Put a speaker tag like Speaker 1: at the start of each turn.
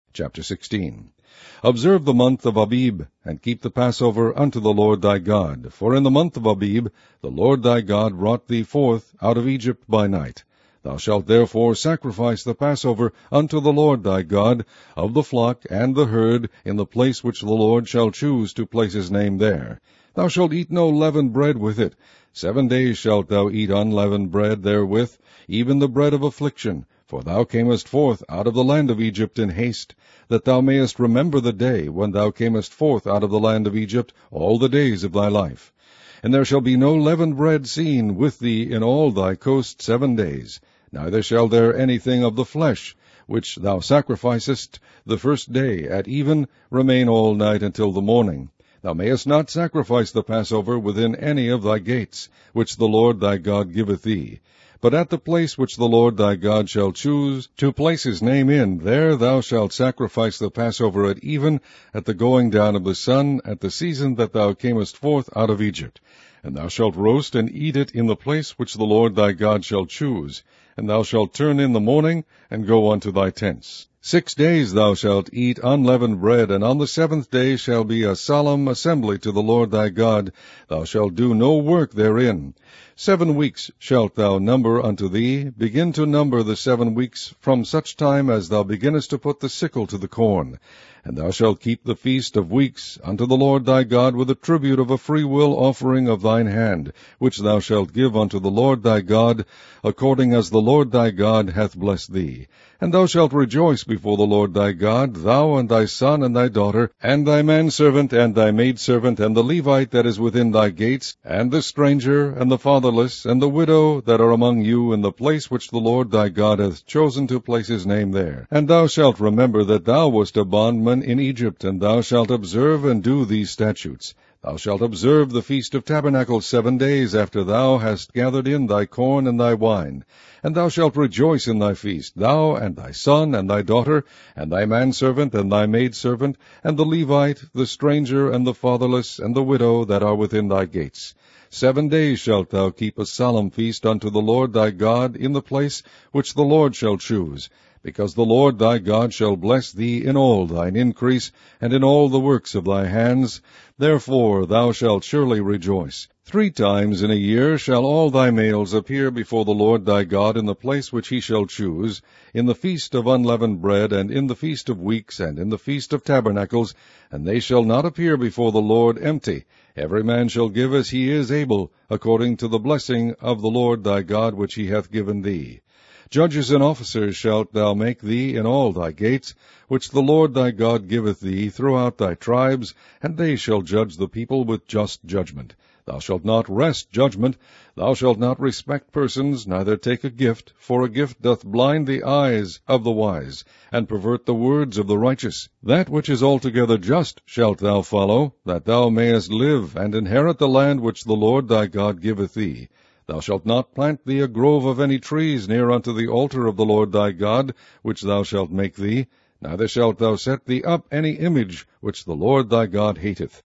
Speaker 1: Chapter 16. Observe the month of Abib, and keep the Passover unto the Lord thy God. For in the month of Abib the Lord thy God brought thee forth out of Egypt by night. Thou shalt therefore sacrifice the Passover unto the Lord thy God, of the flock and the herd, in the place which the Lord shall choose to place his name there. Thou shalt eat no leavened bread with it. 7 days shalt thou eat unleavened bread therewith, even the bread of affliction. For thou camest forth out of the land of Egypt in haste, that thou mayest remember the day when thou camest forth out of the land of Egypt all the days of thy life. And there shall be no leavened bread seen with thee in all thy coast 7 days, neither shall there anything of the flesh, which thou sacrificest the first day at even, remain all night until the morning. Thou mayest not sacrifice the Passover within any of thy gates, which the Lord thy God giveth thee. But at the place which the Lord thy God shall choose to place his name in, there thou shalt sacrifice the Passover at even, at the going down of the sun, at the season that thou camest forth out of Egypt. And thou shalt roast and eat it in the place which the Lord thy God shall choose. And thou shalt turn in the morning, and go unto thy tents. 6 days thou shalt eat unleavened bread, and on the 7th day shall be a solemn assembly to the Lord thy God. Thou shalt do no work therein. 7 weeks shalt thou number unto thee. Begin to number the 7 weeks from such time as thou beginnest to put the sickle to the corn. And thou shalt keep the feast of weeks unto the Lord thy God with a tribute of a freewill offering of thine hand, which thou shalt give unto the Lord thy God, according as the Lord thy God hath blessed thee. And thou shalt rejoice before the Lord thy God, thou and thy son and thy daughter, and thy manservant and thy maidservant, and the Levite that is within thy gates, and the stranger, and the fatherless, and the widow that are among you, in the place which the Lord thy God hath chosen to place his name there. And thou shalt remember that thou wast a bondman in Egypt, and thou shalt observe and do these statutes. Thou shalt observe the Feast of Tabernacles 7 days after thou hast gathered in thy corn and thy wine. And thou shalt rejoice in thy feast, thou and thy son and thy daughter, and thy manservant and thy maidservant, and the Levite, the stranger, and the fatherless, and the widow that are within thy gates. 7 days shalt thou keep a solemn feast unto the Lord thy God in the place which the Lord shall choose, because the Lord thy God shall bless thee in all thine increase, and in all the works of thy hands. Therefore thou shalt surely rejoice. 3 times in a year shall all thy males appear before the Lord thy God in the place which he shall choose, in the feast of unleavened bread, and in the feast of weeks, and in the feast of tabernacles, and they shall not appear before the Lord empty. Every man shall give as he is able, according to the blessing of the Lord thy God which he hath given thee. Judges and officers shalt thou make thee in all thy gates, which the Lord thy God giveth thee throughout thy tribes, and they shall judge the people with just judgment. Thou shalt not wrest judgment. Thou shalt not respect persons, neither take a gift, for a gift doth blind the eyes of the wise, and pervert the words of the righteous. That which is altogether just shalt thou follow, that thou mayest live, and inherit the land which the Lord thy God giveth thee. Thou shalt not plant thee a grove of any trees near unto the altar of the Lord thy God, which thou shalt make thee, neither shalt thou set thee up any image which the Lord thy God hateth.